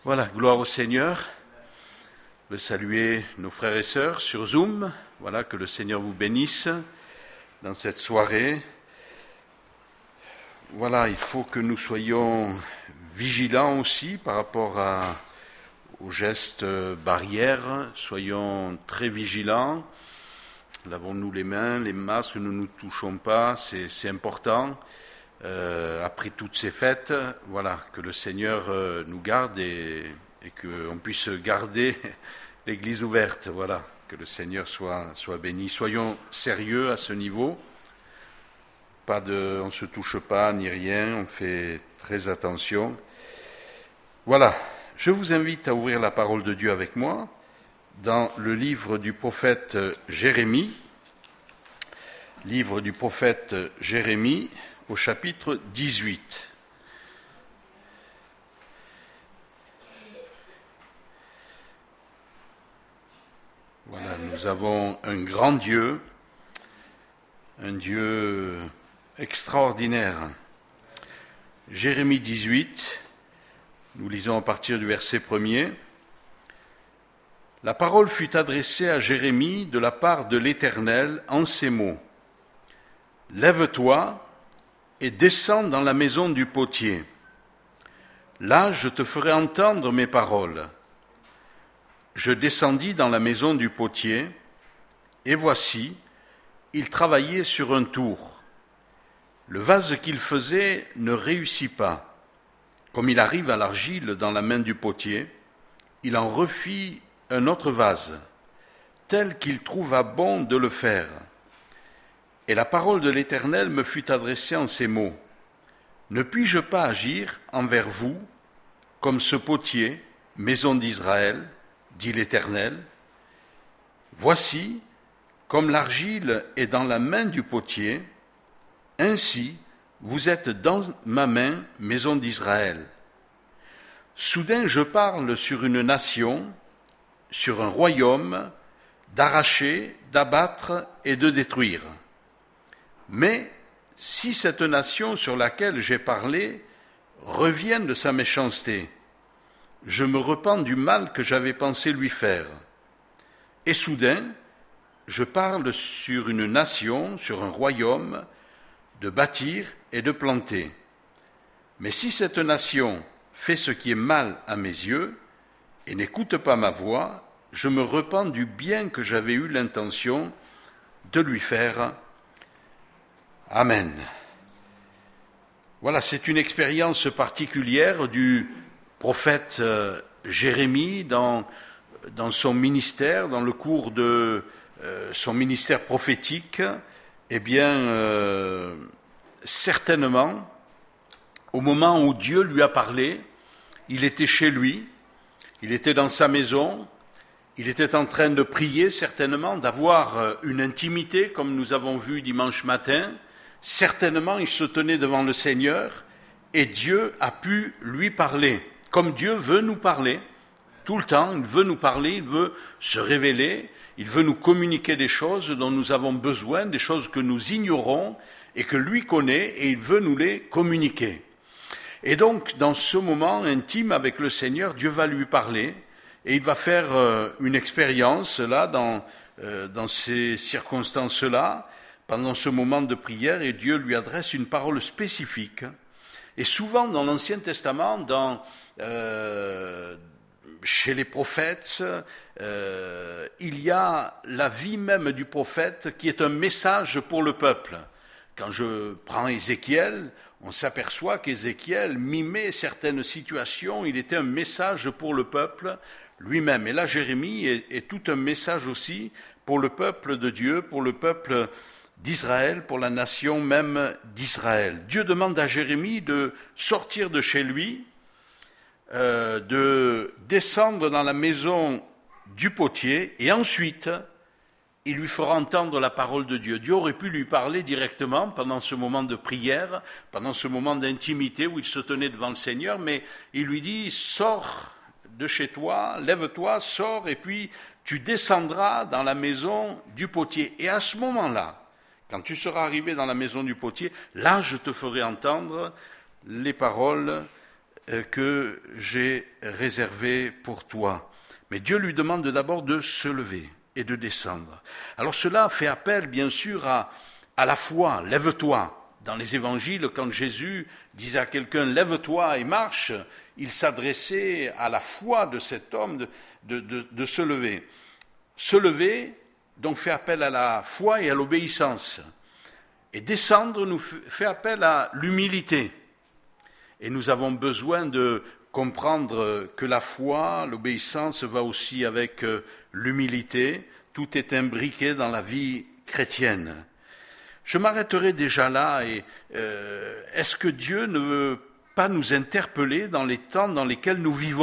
Voilà, gloire au Seigneur. Je veux saluer nos frères et sœurs sur Zoom. Voilà, que le Seigneur vous bénisse dans cette soirée. Voilà, il faut que nous soyons vigilants aussi par rapport aux gestes barrières. Soyons très vigilants. Lavons-nous les mains, les masques, ne nous touchons pas, c'est important. Après toutes ces fêtes, voilà, que le Seigneur nous garde et qu'on puisse garder l'Église ouverte, voilà, que le Seigneur soit béni. Soyons sérieux à ce niveau, on ne se touche pas ni rien, on fait très attention. Voilà, je vous invite à ouvrir la parole de Dieu avec moi dans le livre du prophète Jérémie, au chapitre 18. Voilà, nous avons un grand Dieu, un Dieu extraordinaire. Jérémie 18, nous lisons à partir du verset 1er. La parole fut adressée à Jérémie de la part de l'Éternel en ces mots. Lève-toi et descends dans la maison du potier. Là, je te ferai entendre mes paroles. Je descendis dans la maison du potier, et voici, il travaillait sur un tour. Le vase qu'il faisait ne réussit pas. Comme il arrive à l'argile dans la main du potier, il en refit un autre vase, tel qu'il trouva bon de le faire. Et la parole de l'Éternel me fut adressée en ces mots. Ne puis-je pas agir envers vous comme ce potier, maison d'Israël, dit l'Éternel? Voici, comme l'argile est dans la main du potier, ainsi vous êtes dans ma main, maison d'Israël. Soudain je parle sur une nation, sur un royaume, d'arracher, d'abattre et de détruire. Mais si cette nation sur laquelle j'ai parlé revient de sa méchanceté, je me repens du mal que j'avais pensé lui faire. Et soudain, je parle sur une nation, sur un royaume, de bâtir et de planter. Mais si cette nation fait ce qui est mal à mes yeux et n'écoute pas ma voix, je me repens du bien que j'avais eu l'intention de lui faire. Amen. Voilà, c'est une expérience particulière du prophète Jérémie dans son ministère, dans le cours de son ministère prophétique. Eh bien, certainement, au moment où Dieu lui a parlé, il était chez lui, il était dans sa maison, il était en train de prier certainement, d'avoir une intimité comme nous avons vu dimanche matin. Certainement, il se tenait devant le Seigneur et Dieu a pu lui parler. Comme Dieu veut nous parler, tout le temps, il veut nous parler, il veut se révéler, il veut nous communiquer des choses dont nous avons besoin, des choses que nous ignorons et que lui connaît et il veut nous les communiquer. Et donc, dans ce moment intime avec le Seigneur, Dieu va lui parler et il va faire une expérience là, dans ces circonstances-là, pendant ce moment de prière, et Dieu lui adresse une parole spécifique. Et souvent dans l'Ancien Testament, chez les prophètes, il y a la vie même du prophète qui est un message pour le peuple. Quand je prends Ézéchiel, on s'aperçoit qu'Ézéchiel mimait certaines situations, il était un message pour le peuple lui-même. Et là, Jérémie est tout un message aussi pour le peuple de Dieu, pour le peuple d'Israël, pour la nation même d'Israël. Dieu demande à Jérémie de sortir de chez lui, de descendre dans la maison du potier, et ensuite, il lui fera entendre la parole de Dieu. Dieu aurait pu lui parler directement pendant ce moment de prière, pendant ce moment d'intimité où il se tenait devant le Seigneur, mais il lui dit, sors de chez toi, lève-toi, sors, et puis tu descendras dans la maison du potier. Et à ce moment-là, quand tu seras arrivé dans la maison du potier, là je te ferai entendre les paroles que j'ai réservée pour toi. Mais Dieu lui demande d'abord de se lever et de descendre. Alors cela fait appel, bien sûr, à la foi, lève-toi. Dans les évangiles, quand Jésus disait à quelqu'un « lève-toi et marche », il s'adressait à la foi de cet homme de se lever. Se lever, donc, fait appel à la foi et à l'obéissance. Et descendre nous fait appel à l'humilité. Et nous avons besoin de comprendre que la foi, l'obéissance va aussi avec l'humilité. Tout est imbriqué dans la vie chrétienne. Je m'arrêterai déjà là. Et est-ce que Dieu ne veut pas nous interpeller dans les temps dans lesquels nous vivons ?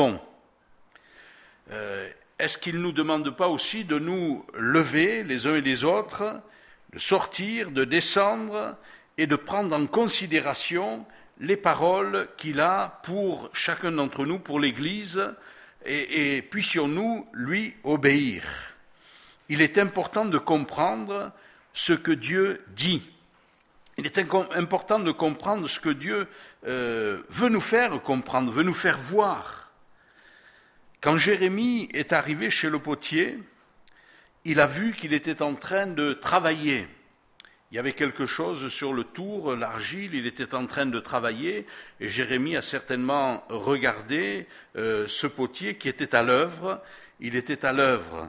Est-ce qu'il ne nous demande pas aussi de nous lever les uns et les autres, de sortir, de descendre et de prendre en considération les paroles qu'il a pour chacun d'entre nous, pour l'Église, et puissions-nous lui obéir. Il est important de comprendre ce que Dieu dit. Il est important de comprendre ce que Dieu veut nous faire comprendre, veut nous faire voir. Quand Jérémie est arrivé chez le potier, il a vu qu'il était en train de travailler. Il y avait quelque chose sur le tour, l'argile, il était en train de travailler, et Jérémie a certainement regardé ce potier qui était à l'œuvre. Il était à l'œuvre.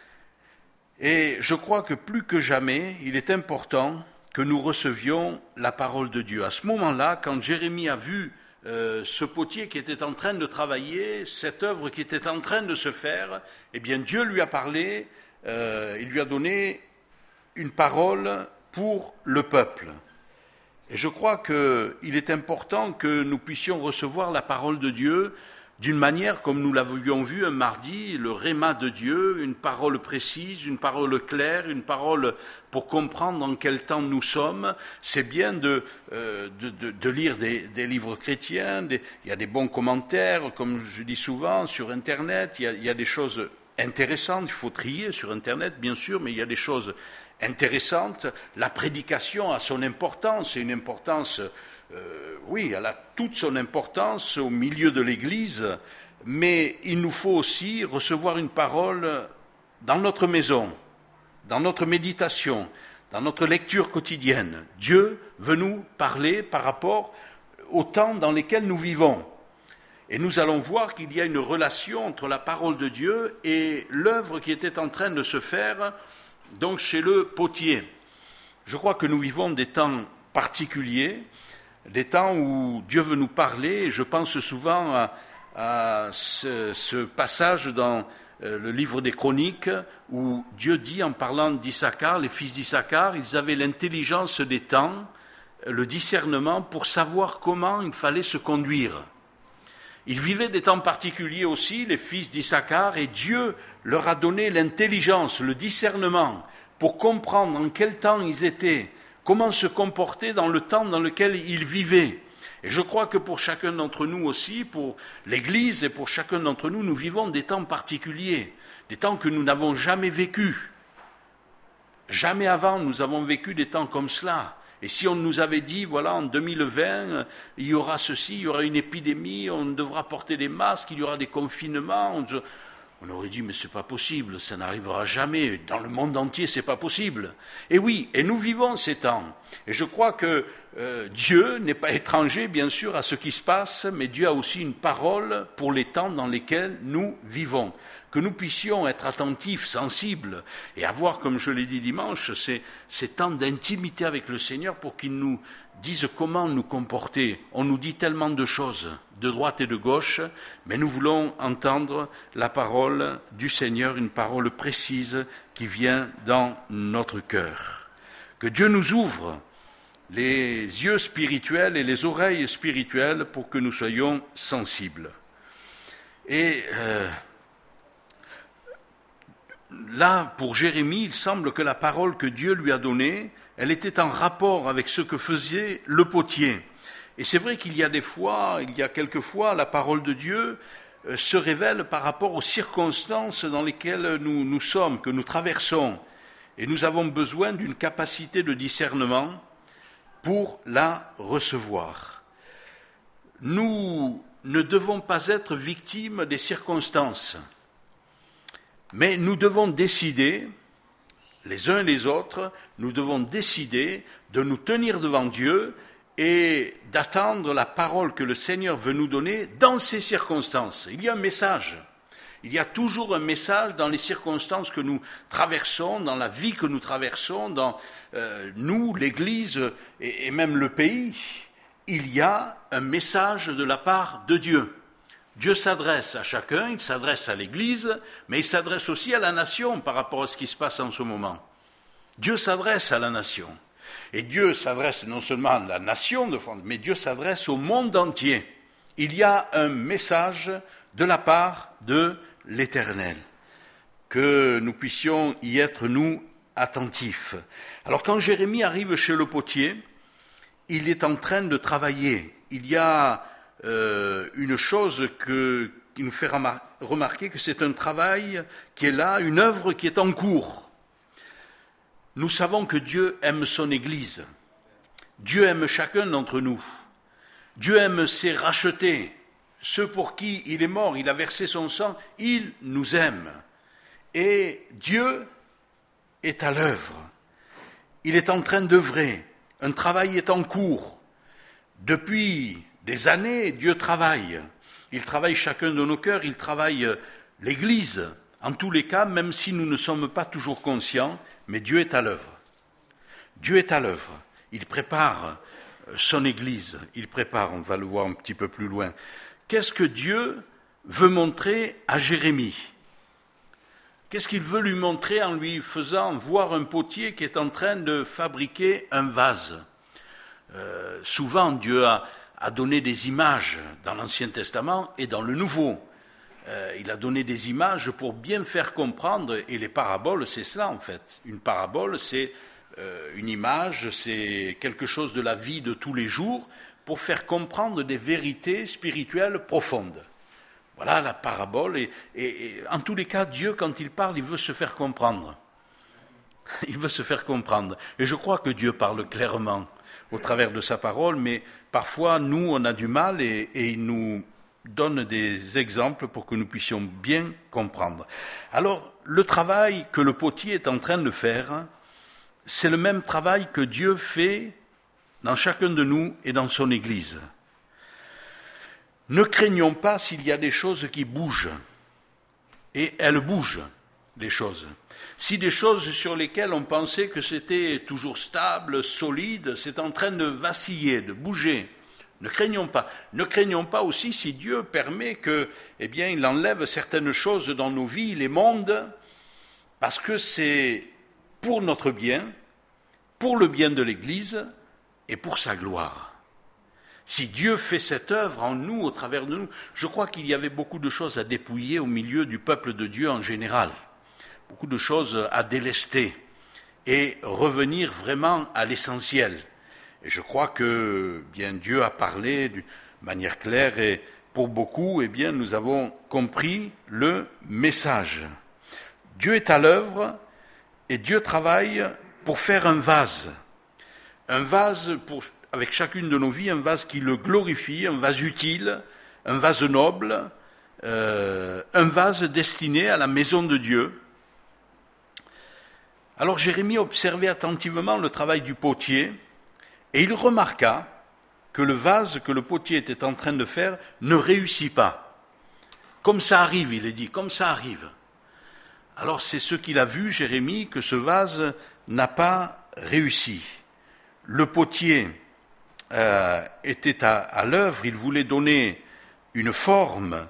Et je crois que plus que jamais, il est important que nous recevions la parole de Dieu. À ce moment-là, quand Jérémie a vu ce potier qui était en train de travailler, cette œuvre qui était en train de se faire, eh bien Dieu lui a parlé, il lui a donné une parole pour le peuple. Et je crois qu'il est important que nous puissions recevoir la parole de Dieu d'une manière comme nous l'avions vu un mardi, le réma de Dieu, une parole précise, une parole claire, une parole pour comprendre en quel temps nous sommes. C'est bien de lire des livres chrétiens, il y a des bons commentaires, comme je dis souvent, sur Internet, il y a des choses intéressantes, il faut trier sur Internet bien sûr, mais il y a des choses intéressantes. La prédication a son importance, et une importance... oui, elle a toute son importance au milieu de l'Église, mais il nous faut aussi recevoir une parole dans notre maison, dans notre méditation, dans notre lecture quotidienne. Dieu veut nous parler par rapport au temps dans lesquels nous vivons. Et nous allons voir qu'il y a une relation entre la parole de Dieu et l'œuvre qui était en train de se faire donc chez le potier. Je crois que nous vivons des temps particuliers, des temps où Dieu veut nous parler, et je pense souvent à ce passage dans le livre des Chroniques où Dieu dit, en parlant d'Issachar, les fils d'Issachar, ils avaient l'intelligence des temps, le discernement pour savoir comment il fallait se conduire. Ils vivaient des temps particuliers aussi, les fils d'Issachar, et Dieu leur a donné l'intelligence, le discernement pour comprendre en quel temps ils étaient, comment se comporter dans le temps dans lequel ils vivaient. Et je crois que pour chacun d'entre nous aussi, pour l'Église et pour chacun d'entre nous, nous vivons des temps particuliers, des temps que nous n'avons jamais vécus. Jamais avant nous avons vécu des temps comme cela. Et si on nous avait dit, voilà, en 2020, il y aura ceci, il y aura une épidémie, on devra porter des masques, il y aura des confinements, on aurait dit, mais c'est pas possible, ça n'arrivera jamais, dans le monde entier, c'est pas possible. Et oui, et nous vivons ces temps. Et je crois que Dieu n'est pas étranger, bien sûr, à ce qui se passe, mais Dieu a aussi une parole pour les temps dans lesquels nous vivons. Que nous puissions être attentifs, sensibles, et avoir, comme je l'ai dit dimanche, ces temps d'intimité avec le Seigneur pour qu'il nous dise comment nous comporter. On nous dit tellement de choses, de droite et de gauche, mais nous voulons entendre la parole du Seigneur, une parole précise qui vient dans notre cœur. Que Dieu nous ouvre les yeux spirituels et les oreilles spirituelles pour que nous soyons sensibles. Et là, pour Jérémie, il semble que la parole que Dieu lui a donnée, elle était en rapport avec ce que faisait le potier. Et c'est vrai qu'il y a quelquefois, la parole de Dieu se révèle par rapport aux circonstances dans lesquelles nous sommes, que nous traversons. Et nous avons besoin d'une capacité de discernement pour la recevoir. Nous ne devons pas être victimes des circonstances, mais nous devons décider, les uns et les autres, nous devons décider de nous tenir devant Dieu et d'attendre la parole que le Seigneur veut nous donner dans ces circonstances. Il y a un message. Il y a toujours un message dans les circonstances que nous traversons, dans la vie que nous traversons, dans nous, l'Église et même le pays. Il y a un message de la part de Dieu. Dieu s'adresse à chacun, il s'adresse à l'Église, mais il s'adresse aussi à la nation par rapport à ce qui se passe en ce moment. Dieu s'adresse à la nation. Et Dieu s'adresse non seulement à la nation de France, mais Dieu s'adresse au monde entier. Il y a un message de la part de l'Éternel. Que nous puissions y être, nous, attentifs. Alors quand Jérémie arrive chez le potier, il est en train de travailler. Il y a une chose qui nous fait remarquer que c'est un travail qui est là, une œuvre qui est en cours. Nous savons que Dieu aime son Église. Dieu aime chacun d'entre nous. Dieu aime ses rachetés. Ceux pour qui il est mort, il a versé son sang, il nous aime. Et Dieu est à l'œuvre. Il est en train d'œuvrer. Un travail est en cours. Depuis des années, Dieu travaille. Il travaille chacun de nos cœurs, il travaille l'Église. En tous les cas, même si nous ne sommes pas toujours conscients, mais Dieu est à l'œuvre. Dieu est à l'œuvre. Il prépare son Église. Il prépare, on va le voir un petit peu plus loin. Qu'est-ce que Dieu veut montrer à Jérémie? Qu'est-ce qu'il veut lui montrer en lui faisant voir un potier qui est en train de fabriquer un vase? Souvent, Dieu a donné des images dans l'Ancien Testament et dans le Nouveau. Il a donné des images pour bien faire comprendre, et les paraboles, c'est cela en fait. Une parabole, c'est une image, c'est quelque chose de la vie de tous les jours, pour faire comprendre des vérités spirituelles profondes. Voilà la parabole, et en tous les cas, Dieu, quand il parle, il veut se faire comprendre. Il veut se faire comprendre. Et je crois que Dieu parle clairement au travers de sa parole, mais parfois, nous, on a du mal, et il nous donne des exemples pour que nous puissions bien comprendre. Alors, le travail que le potier est en train de faire, c'est le même travail que Dieu fait dans chacun de nous et dans son Église. Ne craignons pas s'il y a des choses qui bougent. Et elles bougent, les choses. Si des choses sur lesquelles on pensait que c'était toujours stable, solide, c'est en train de vaciller, de bouger. Ne craignons pas. Ne craignons pas aussi si Dieu permet que, il enlève certaines choses dans nos vies, les mondes, parce que c'est pour notre bien, pour le bien de l'Église, et pour sa gloire. Si Dieu fait cette œuvre en nous, au travers de nous, je crois qu'il y avait beaucoup de choses à dépouiller au milieu du peuple de Dieu en général, beaucoup de choses à délester et revenir vraiment à l'essentiel. Et je crois que Dieu a parlé d'une manière claire et pour beaucoup, nous avons compris le message. Dieu est à l'œuvre et Dieu travaille pour faire un vase avec chacune de nos vies, un vase qui le glorifie, un vase utile, un vase noble, un vase destiné à la maison de Dieu. Alors Jérémie observait attentivement le travail du potier et il remarqua que le vase que le potier était en train de faire ne réussit pas. Comme ça arrive, il est dit, comme ça arrive. Alors c'est ce qu'il a vu, Jérémie, que ce vase n'a pas réussi. Le potier était à l'œuvre, il voulait donner une forme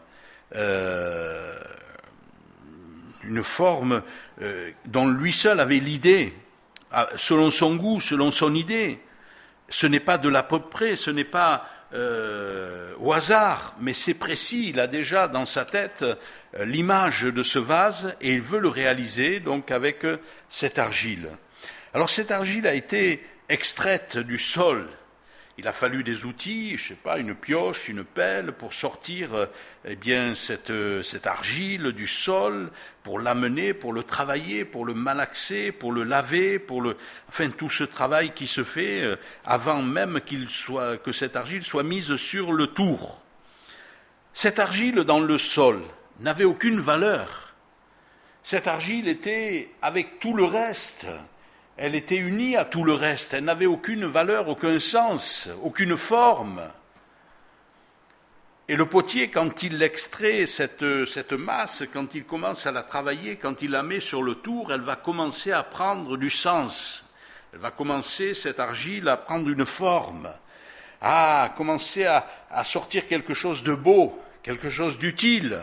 dont lui seul avait l'idée, selon son goût, selon son idée. Ce n'est pas de l'à peu près, ce n'est pas au hasard, mais c'est précis, il a déjà dans sa tête l'image de ce vase et il veut le réaliser donc avec cette argile. Alors cette argile a été extraite du sol. Il a fallu des outils, une pioche, une pelle pour sortir cette argile du sol, pour l'amener, pour le travailler, pour le malaxer, pour le laver, tout ce travail qui se fait avant même que cette argile soit mise sur le tour. Cette argile dans le sol n'avait aucune valeur. Cette argile était avec tout le reste. Elle était unie à tout le reste. Elle n'avait aucune valeur, aucun sens, aucune forme. Et le potier, quand il extrait cette masse, quand il commence à la travailler, quand il la met sur le tour, elle va commencer à prendre du sens. Elle va commencer, cette argile, à prendre une forme, à commencer à sortir quelque chose de beau, quelque chose d'utile.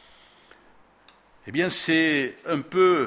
Eh bien, c'est un peu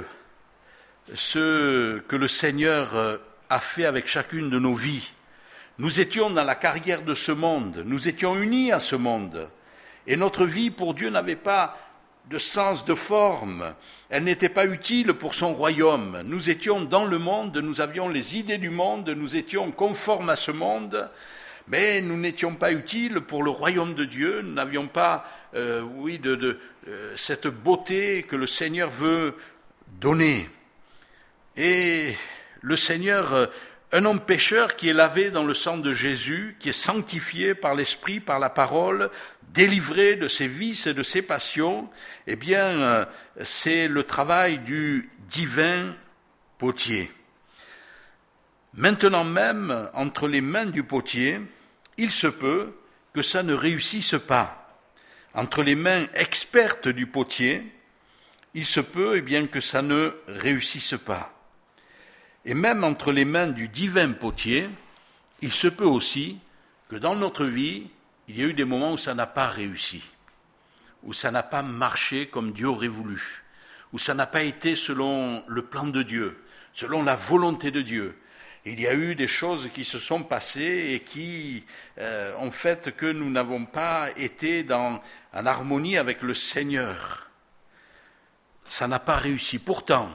ce que le Seigneur a fait avec chacune de nos vies. Nous étions dans la carrière de ce monde, nous étions unis à ce monde, et notre vie pour Dieu n'avait pas de sens, de forme, elle n'était pas utile pour son royaume. Nous étions dans le monde, nous avions les idées du monde, nous étions conformes à ce monde, mais nous n'étions pas utiles pour le royaume de Dieu, nous n'avions pas cette beauté que le Seigneur veut donner. Et le Seigneur, un homme pécheur qui est lavé dans le sang de Jésus, qui est sanctifié par l'Esprit, par la parole, délivré de ses vices et de ses passions, eh bien, c'est le travail du divin potier. Maintenant même, entre les mains du potier, il se peut que ça ne réussisse pas. Entre les mains expertes du potier, il se peut que ça ne réussisse pas. Et même entre les mains du divin potier, il se peut aussi que dans notre vie, il y a eu des moments où ça n'a pas réussi, où ça n'a pas marché comme Dieu aurait voulu, où ça n'a pas été selon le plan de Dieu, selon la volonté de Dieu. Il y a eu des choses qui se sont passées et qui ont fait que nous n'avons pas été en harmonie avec le Seigneur. Ça n'a pas réussi. Pourtant,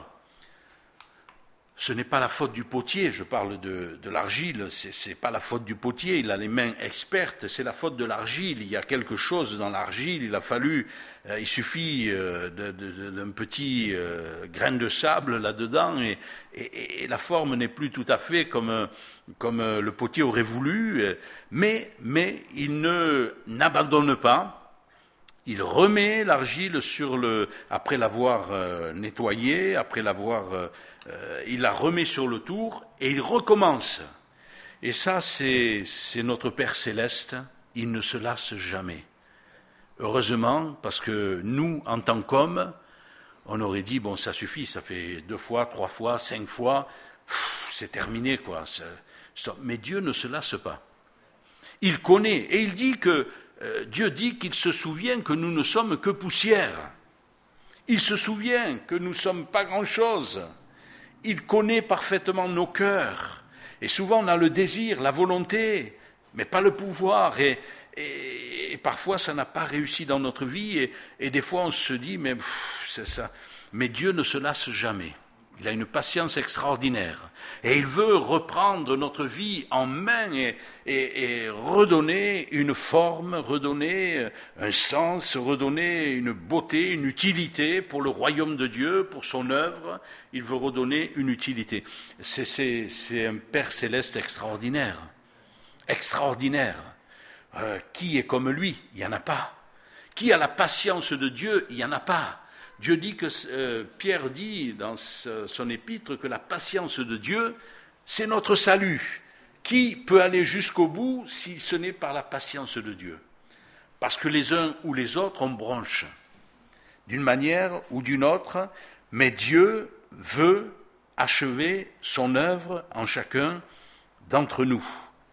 ce n'est pas la faute du potier, je parle de l'argile, c'est pas la faute du potier, il a les mains expertes, c'est la faute de l'argile, il y a quelque chose dans l'argile, il suffit d'un petit grain de sable là-dedans et la forme n'est plus tout à fait comme le potier aurait voulu, mais il n'abandonne pas. Il remet l'argile après l'avoir nettoyée, il la remet sur le tour et il recommence. Et ça, c'est notre Père Céleste, il ne se lasse jamais. Heureusement, parce que nous, en tant qu'hommes, on aurait dit, bon, ça suffit, ça fait 2 fois, 3 fois, 5 fois, c'est terminé, quoi. Mais Dieu ne se lasse pas. Il connaît, et il dit que Dieu dit qu'il se souvient que nous ne sommes que poussière. Il se souvient que nous ne sommes pas grand-chose. Il connaît parfaitement nos cœurs. Et souvent on a le désir, la volonté, mais pas le pouvoir. Et parfois ça n'a pas réussi dans notre vie. Et des fois on se dit, mais c'est ça. Mais Dieu ne se lasse jamais. Il a une patience extraordinaire. Et il veut reprendre notre vie en main et redonner une forme, redonner un sens, redonner une beauté, une utilité pour le royaume de Dieu, pour son œuvre. Il veut redonner une utilité. C'est un Père Céleste extraordinaire. Extraordinaire. Qui est comme lui? Il n'y en a pas. Qui a la patience de Dieu? Il n'y en a pas. Dieu dit que Pierre dit dans son épître que la patience de Dieu, c'est notre salut. Qui peut aller jusqu'au bout si ce n'est par la patience de Dieu? Parce que les uns ou les autres en bronchent, d'une manière ou d'une autre, mais Dieu veut achever son œuvre en chacun d'entre nous.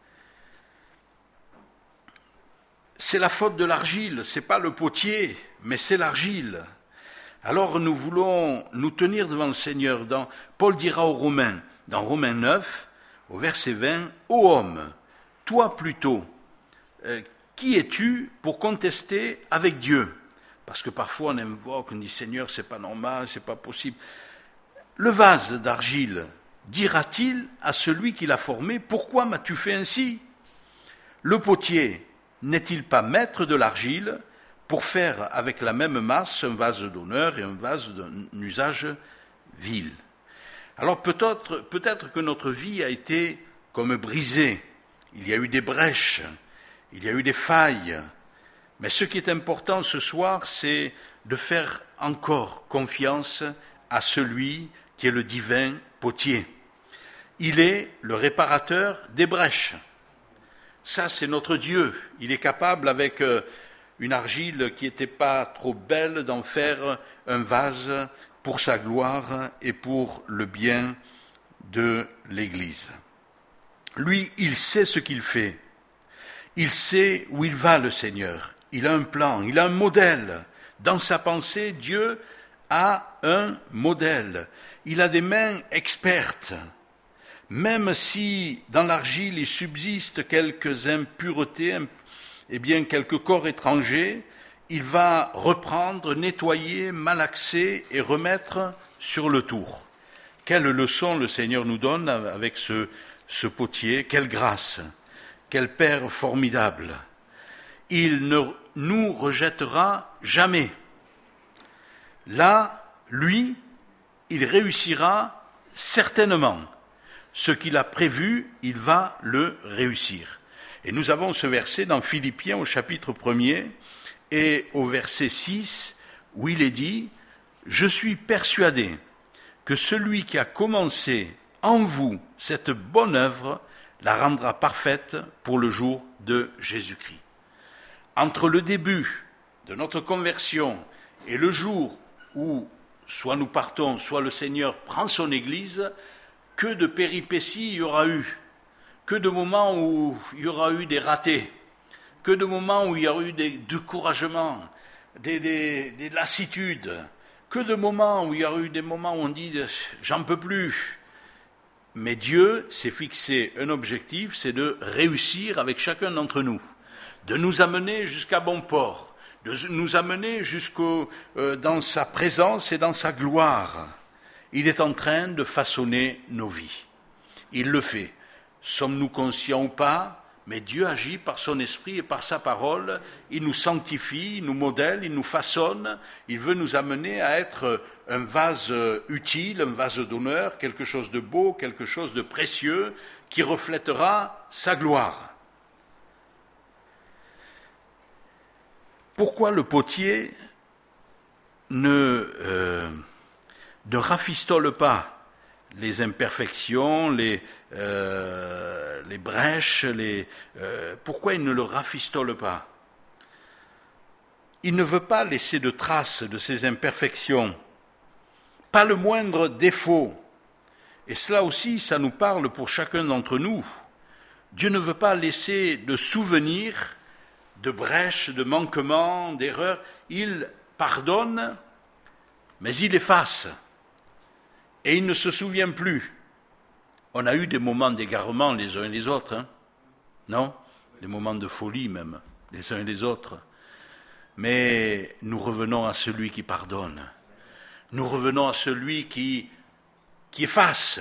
C'est la faute de l'argile, c'est pas le potier, mais c'est l'argile. Alors nous voulons nous tenir devant le Seigneur. Paul dira aux Romains, dans Romains 9, au verset 20, « Ô homme, toi plutôt, qui es-tu pour contester avec Dieu ?» Parce que parfois on invoque, on dit « Seigneur, c'est pas normal, c'est pas possible. » Le vase d'argile dira-t-il à celui qui l'a formé, « Pourquoi m'as-tu fait ainsi ?» Le potier n'est-il pas maître de l'argile pour faire avec la même masse un vase d'honneur et un vase d'un usage vil? Alors peut-être que notre vie a été comme brisée, il y a eu des brèches, il y a eu des failles, Mais ce qui est important ce soir, c'est de faire encore confiance à celui qui est le divin potier. Il est le réparateur des brèches. Ça, c'est notre Dieu. Il est capable, avec une argile qui n'était pas trop belle, d'en faire un vase pour sa gloire et pour le bien de l'Église. Lui, il sait ce qu'il fait. Il sait où il va, le Seigneur. Il a un plan, il a un modèle. Dans sa pensée, Dieu a un modèle. Il a des mains expertes. Même si dans l'argile il subsiste quelques impuretés, quelques corps étrangers, il va reprendre, nettoyer, malaxer et remettre sur le tour. Quelle leçon le Seigneur nous donne avec ce potier, quelle grâce, quel Père formidable. Il ne nous rejettera jamais. Là, lui, il réussira certainement. Ce qu'il a prévu, il va le réussir. Et nous avons ce verset dans Philippiens au chapitre 1er et au verset 6 où il est dit « Je suis persuadé que celui qui a commencé en vous cette bonne œuvre la rendra parfaite pour le jour de Jésus-Christ. » Entre le début de notre conversion et le jour où soit nous partons, soit le Seigneur prend son Église, que de péripéties il y aura eu, que de moments où il y aura eu des ratés, que de moments où il y aura eu des découragements, des lassitudes, que de moments où il y aura eu des moments où on dit « j'en peux plus ». Mais Dieu s'est fixé un objectif, c'est de réussir avec chacun d'entre nous, de nous amener jusqu'à bon port, de nous amener dans sa présence et dans sa gloire. Il est en train de façonner nos vies. Il le fait. Sommes-nous conscients ou pas? Mais Dieu agit par son esprit et par sa parole. Il nous sanctifie, il nous modèle, il nous façonne. Il veut nous amener à être un vase utile, un vase d'honneur, quelque chose de beau, quelque chose de précieux qui reflètera sa gloire. Pourquoi le potier ne rafistole pas les imperfections, les brèches, pourquoi il ne le rafistole pas? Il ne veut pas laisser de traces de ces imperfections, pas le moindre défaut. Et cela aussi, ça nous parle pour chacun d'entre nous. Dieu ne veut pas laisser de souvenirs de brèches, de manquements, d'erreurs. Il pardonne, mais il efface. Et il ne se souvient plus. On a eu des moments d'égarement les uns et les autres, hein? Non? Des moments de folie même, les uns et les autres. Mais nous revenons à celui qui pardonne. Nous revenons à celui qui efface.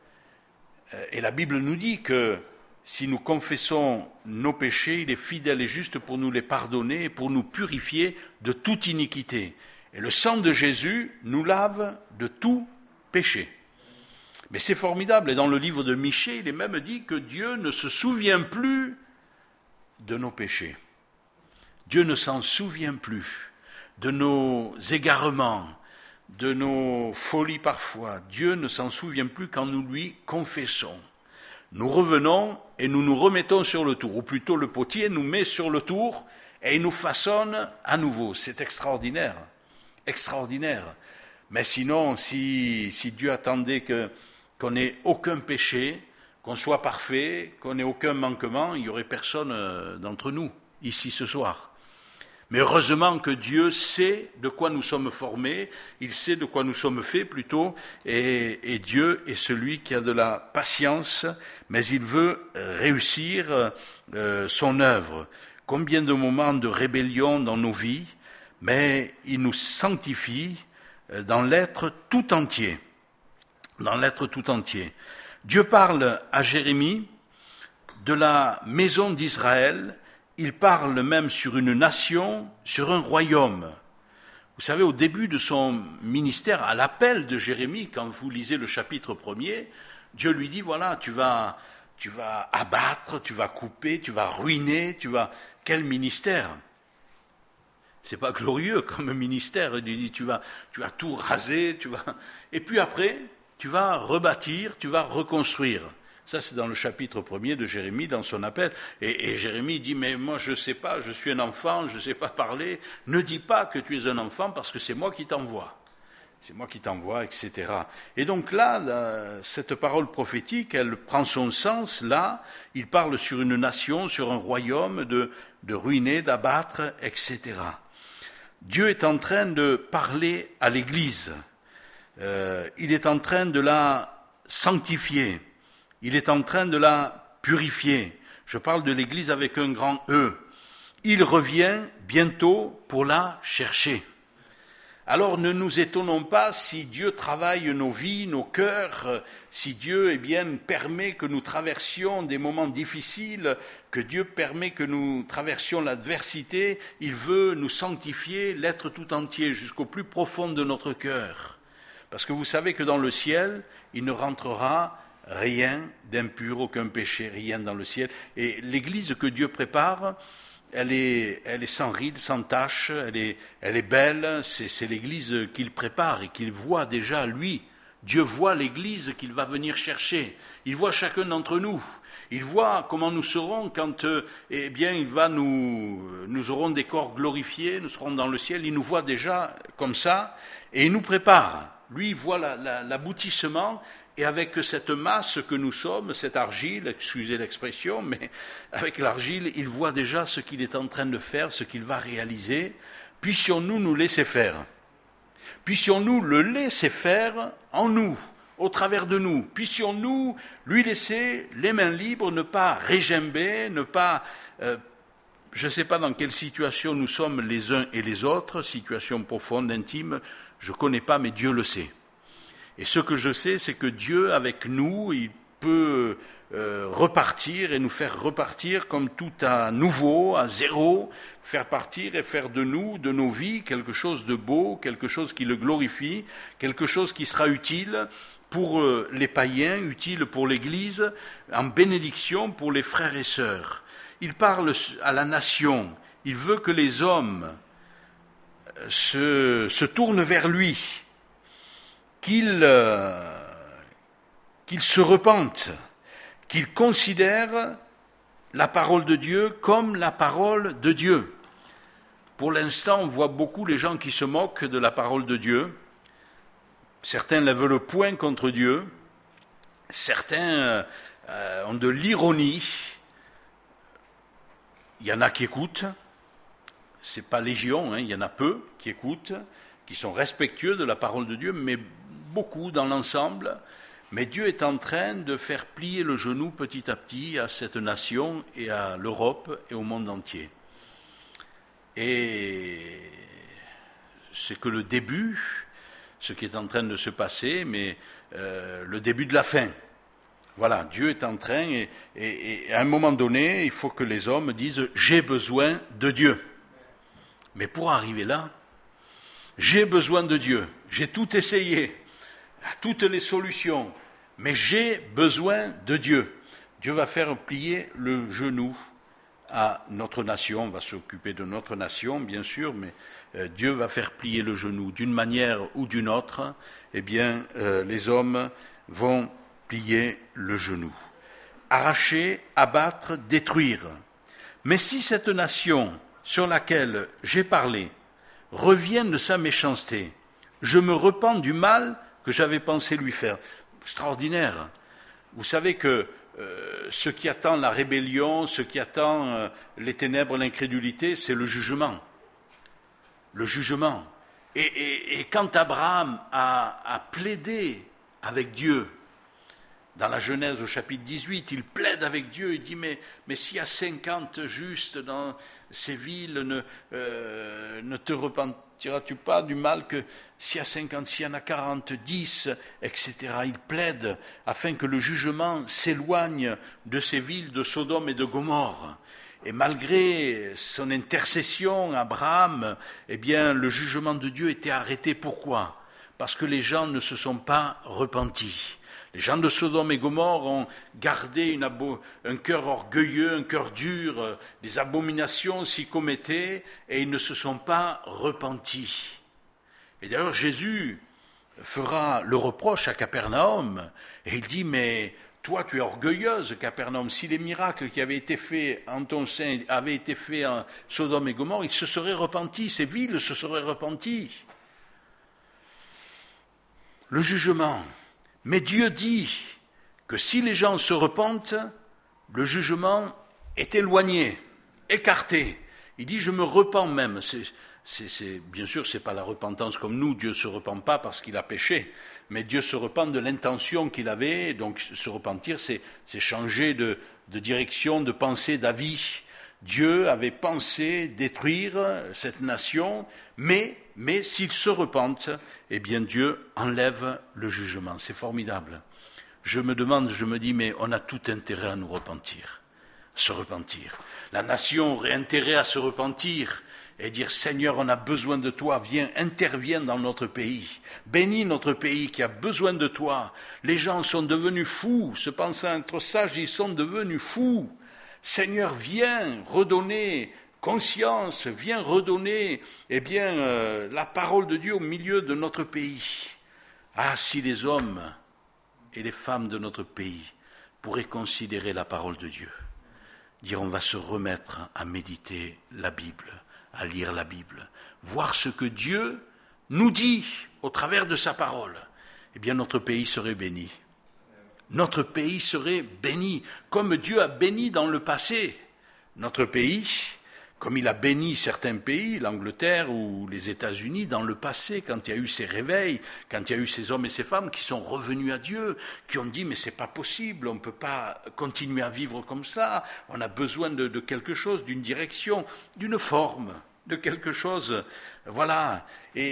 Et la Bible nous dit que si nous confessons nos péchés, il est fidèle et juste pour nous les pardonner et pour nous purifier de toute iniquité. Et le sang de Jésus nous lave de tout péché. Mais c'est formidable. Et dans le livre de Michée, il est même dit que Dieu ne se souvient plus de nos péchés. Dieu ne s'en souvient plus de nos égarements, de nos folies parfois. Dieu ne s'en souvient plus quand nous lui confessons. Nous revenons et nous nous remettons sur le tour, ou plutôt le potier nous met sur le tour et il nous façonne à nouveau. C'est extraordinaire, extraordinaire. Mais sinon, si Dieu attendait qu'on n'ait aucun péché, qu'on soit parfait, qu'on n'ait aucun manquement, il n'y aurait personne d'entre nous ici ce soir. Mais heureusement que Dieu sait de quoi nous sommes formés, il sait de quoi nous sommes faits plutôt, et Dieu est celui qui a de la patience, mais il veut réussir son œuvre. Combien de moments de rébellion dans nos vies, mais il nous sanctifie dans l'être tout entier. Dans l'être tout entier. Dieu parle à Jérémie de la maison d'Israël. Il parle même sur une nation, sur un royaume. Vous savez, au début de son ministère, à l'appel de Jérémie, quand vous lisez le chapitre 1er, Dieu lui dit, voilà, tu vas abattre, tu vas couper, tu vas ruiner, Quel ministère? C'est pas glorieux comme ministère. Il dit, tu vas tout raser, et puis après, tu vas rebâtir, tu vas reconstruire. Ça, c'est dans le chapitre 1er de Jérémie, dans son appel. Et Jérémie dit, mais moi, je ne sais pas, je suis un enfant, je ne sais pas parler. Ne dis pas que tu es un enfant, parce que c'est moi qui t'envoie. C'est moi qui t'envoie, etc. Et donc là, cette parole prophétique, elle prend son sens. Là, il parle sur une nation, sur un royaume, de ruiner, d'abattre, etc. Dieu est en train de parler à l'Église. Il est en train de la sanctifier. Il est en train de la purifier. Je parle de l'Église avec un grand E. Il revient bientôt pour la chercher. Alors ne nous étonnons pas si Dieu travaille nos vies, nos cœurs, si Dieu permet que nous traversions des moments difficiles, que Dieu permet que nous traversions l'adversité. Il veut nous sanctifier, l'être tout entier, jusqu'au plus profond de notre cœur. Parce que vous savez que dans le ciel, il ne rentrera rien d'impur, aucun péché, rien dans le ciel. Et l'Église que Dieu prépare, elle est sans rides, sans tache, elle est belle. C'est l'Église qu'il prépare et qu'il voit déjà, lui. Dieu voit l'Église qu'il va venir chercher. Il voit chacun d'entre nous. Il voit comment nous serons quand, nous aurons des corps glorifiés, nous serons dans le ciel. Il nous voit déjà comme ça et il nous prépare. Lui, il voit l'aboutissement. Et avec cette masse que nous sommes, cette argile, excusez l'expression, mais avec l'argile, il voit déjà ce qu'il est en train de faire, ce qu'il va réaliser. Puissions-nous nous laisser faire. Puissions-nous le laisser faire en nous, au travers de nous. Puissions-nous lui laisser les mains libres, ne pas régimber, ne pas... je ne sais pas dans quelle situation nous sommes les uns et les autres, situation profonde, intime, je ne connais pas, mais Dieu le sait. Et ce que je sais, c'est que Dieu, avec nous, il peut repartir et nous faire repartir comme tout à nouveau, à zéro, faire partir et faire de nous, de nos vies, quelque chose de beau, quelque chose qui le glorifie, quelque chose qui sera utile pour les païens, utile pour l'Église, en bénédiction pour les frères et sœurs. Il parle à la nation, il veut que les hommes se tournent vers lui, qu'ils se repentent, qu'ils considèrent la parole de Dieu comme la parole de Dieu. Pour l'instant, on voit beaucoup les gens qui se moquent de la parole de Dieu. Certains lèvent le poing contre Dieu. Certains ont de l'ironie. Il y en a qui écoutent. C'est pas légion, il y en a peu qui écoutent, qui sont respectueux de la parole de Dieu, mais beaucoup dans l'ensemble. Mais Dieu est en train de faire plier le genou petit à petit à cette nation et à l'Europe et au monde entier. Et c'est que le début, ce qui est en train de se passer, mais le début de la fin. Voilà, Dieu est en train, et à un moment donné, il faut que les hommes disent « j'ai besoin de Dieu ». Mais pour arriver là, j'ai besoin de Dieu, j'ai tout essayé, toutes les solutions, mais j'ai besoin de Dieu. Dieu va faire plier le genou à notre nation, on va s'occuper de notre nation, bien sûr, mais Dieu va faire plier le genou d'une manière ou d'une autre, les hommes vont plier le genou. Arracher, abattre, détruire. Mais si cette nation sur laquelle j'ai parlé revient de sa méchanceté, je me repens du mal que j'avais pensé lui faire. Extraordinaire. Vous savez que ce qui attend la rébellion, ce qui attend les ténèbres, l'incrédulité, c'est le jugement. Le jugement. Et quand Abraham a plaidé avec Dieu, dans la Genèse au chapitre 18, il plaide avec Dieu, il dit mais s'il y a 50 justes dans ces villes, ne te repentiras-tu pas du mal que s'il y a 50, s'il y en a 40, 10, etc. Il plaide afin que le jugement s'éloigne de ces villes de Sodome et de Gomorrhe. Et malgré son intercession, Abraham, le jugement de Dieu était arrêté. Pourquoi ? Parce que les gens ne se sont pas repentis. Les gens de Sodome et Gomorrhe ont gardé un cœur orgueilleux, un cœur dur, des abominations s'y commettaient et ils ne se sont pas repentis. Et d'ailleurs Jésus fera le reproche à Capernaum et il dit « Mais toi tu es orgueilleuse Capernaum, si les miracles qui avaient été faits en ton sein avaient été faits en Sodome et Gomorrhe, ils se seraient repentis, ces villes se seraient repenties. » Le jugement. Mais Dieu dit que si les gens se repentent, le jugement est éloigné, écarté. Il dit, je me repens même. Bien sûr, ce n'est pas la repentance comme nous, Dieu ne se repent pas parce qu'il a péché, mais Dieu se repent de l'intention qu'il avait. Donc se repentir, c'est changer de direction, de pensée, d'avis. Dieu avait pensé détruire cette nation, mais s'ils se repentent, eh bien Dieu enlève le jugement. C'est formidable. Je me dis, mais on a tout intérêt à nous repentir, se repentir. La nation aurait intérêt à se repentir et dire, Seigneur, on a besoin de toi, viens, interviens dans notre pays. Bénis notre pays qui a besoin de toi. Les gens sont devenus fous, se pensant être sages, ils sont devenus fous. Seigneur, viens redonner conscience, viens redonner la parole de Dieu au milieu de notre pays. Ah, si les hommes et les femmes de notre pays pourraient considérer la parole de Dieu, dire on va se remettre à méditer la Bible, à lire la Bible, voir ce que Dieu nous dit au travers de sa parole, eh bien notre pays serait béni. Notre pays serait béni, comme Dieu a béni dans le passé. Notre pays, comme il a béni certains pays, l'Angleterre ou les États-Unis, dans le passé, quand il y a eu ces réveils, quand il y a eu ces hommes et ces femmes qui sont revenus à Dieu, qui ont dit « mais c'est pas possible, on ne peut pas continuer à vivre comme ça, on a besoin de quelque chose, d'une direction, d'une forme, de quelque chose. » Voilà,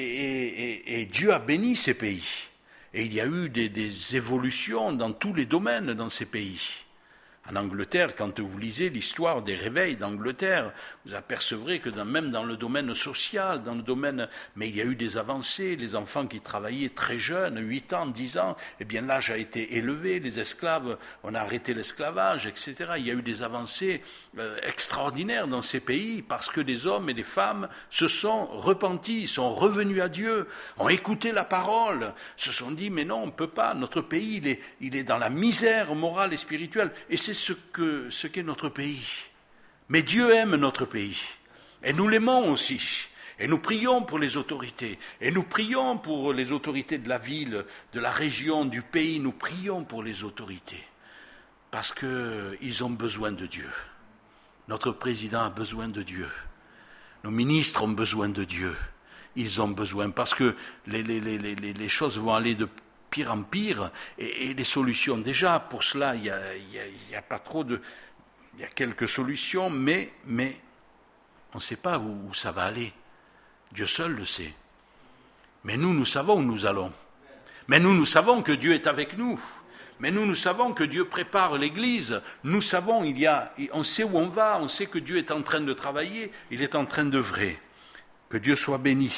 et Dieu a béni ces pays. Et il y a eu des évolutions dans tous les domaines dans ces pays. En Angleterre, quand vous lisez l'histoire des réveils d'Angleterre, vous apercevrez que même dans le domaine social, mais il y a eu des avancées, les enfants qui travaillaient très jeunes, 8 ans, 10 ans, eh bien l'âge a été élevé, les esclaves, on a arrêté l'esclavage, etc. Il y a eu des avancées extraordinaires dans ces pays parce que les hommes et les femmes se sont repentis, sont revenus à Dieu, ont écouté la parole, se sont dit mais non, on ne peut pas, notre pays il est dans la misère morale et spirituelle, et c'est ce qu'est notre pays. Mais Dieu aime notre pays, et nous l'aimons aussi, et nous prions pour les autorités, et nous prions pour les autorités de la ville, de la région, du pays, nous prions pour les autorités, parce qu'ils ont besoin de Dieu. Notre président a besoin de Dieu, nos ministres ont besoin de Dieu, ils ont besoin, parce que les choses vont aller de pire en pire, et les solutions, déjà, pour cela, il y a pas trop de... Il y a quelques solutions, mais on ne sait pas où ça va aller. Dieu seul le sait. Mais nous savons où nous allons. Mais nous savons que Dieu est avec nous. Mais nous savons que Dieu prépare l'Église. Nous savons, on sait où on va, on sait que Dieu est en train de travailler, il est en train d'œuvrer. Que Dieu soit béni.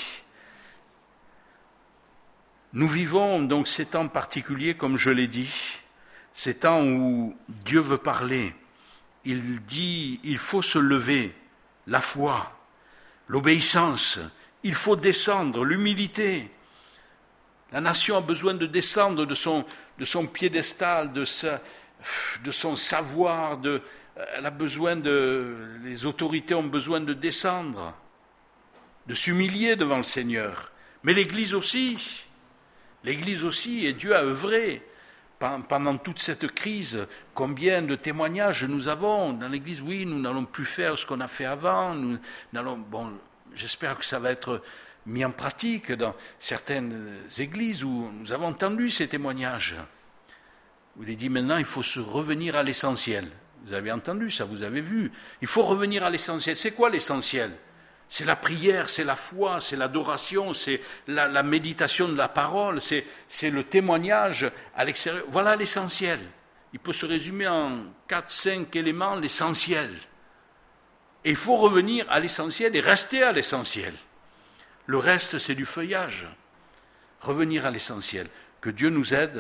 Nous vivons donc ces temps particuliers, comme je l'ai dit, ces temps où Dieu veut parler. Il dit, il faut se lever, la foi, l'obéissance, il faut descendre, l'humilité. La nation a besoin de descendre de son piédestal, de son savoir, elle a besoin les autorités ont besoin de descendre, de s'humilier devant le Seigneur. Mais l'Église aussi, et Dieu a œuvré. Pendant toute cette crise, combien de témoignages nous avons dans l'Église? Oui, nous n'allons plus faire ce qu'on a fait avant. J'espère que ça va être mis en pratique dans certaines églises où nous avons entendu ces témoignages. Où il est dit maintenant, il faut se revenir à l'essentiel. Vous avez entendu ça, vous avez vu. Il faut revenir à l'essentiel. C'est quoi l'essentiel? C'est la prière, c'est la foi, c'est l'adoration, c'est la méditation de la parole, c'est le témoignage à l'extérieur. Voilà l'essentiel. Il peut se résumer en 4-5 éléments, l'essentiel. Et il faut revenir à l'essentiel et rester à l'essentiel. Le reste, c'est du feuillage. Revenir à l'essentiel. Que Dieu nous aide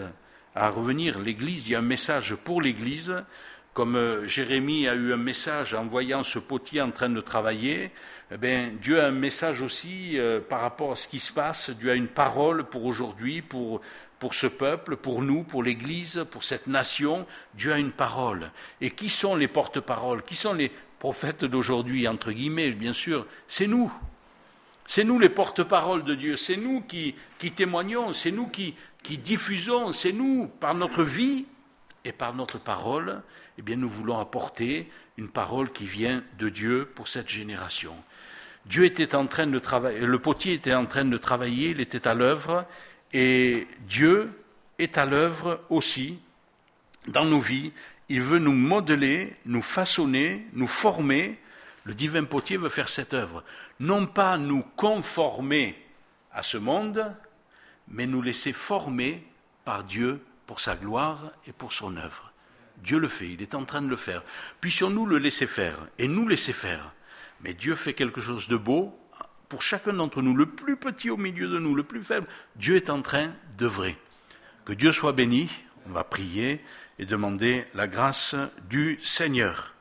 à revenir. L'Église, il y a un message pour l'Église, comme Jérémie a eu un message en voyant ce potier en train de travailler. Eh bien, Dieu a un message aussi par rapport à ce qui se passe. Dieu a une parole pour aujourd'hui, pour ce peuple, pour nous, pour l'Église, pour cette nation. Dieu a une parole. Et qui sont les porte-paroles? Qui sont les prophètes d'aujourd'hui, entre guillemets, bien sûr? C'est nous. C'est nous les porte-paroles de Dieu. C'est nous qui témoignons. C'est nous qui diffusons. C'est nous, par notre vie et par notre parole, eh bien, nous voulons apporter une parole qui vient de Dieu pour cette génération. Dieu était en train de travailler, le potier était en train de travailler, il était à l'œuvre, et Dieu est à l'œuvre aussi dans nos vies. Il veut nous modeler, nous façonner, nous former. Le divin potier veut faire cette œuvre. Non pas nous conformer à ce monde, mais nous laisser former par Dieu pour sa gloire et pour son œuvre. Dieu le fait, il est en train de le faire. Puissions-nous le laisser faire et nous laisser faire. Mais Dieu fait quelque chose de beau pour chacun d'entre nous, le plus petit au milieu de nous, le plus faible. Dieu est en train d'œuvrer. Que Dieu soit béni, on va prier et demander la grâce du Seigneur.